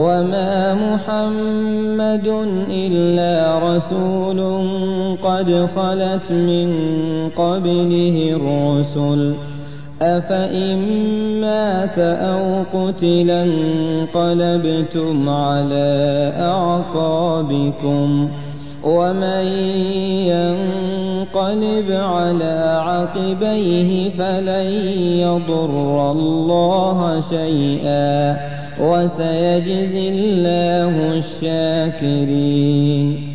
وما محمد إلا رسول قد خلت من قبله الرسل أفإن مات أو قتلا انقلبتم على أعقابكم ومن ينقلب على عقبيه فلن يضر الله شيئا وسيجزي الله الشاكرين.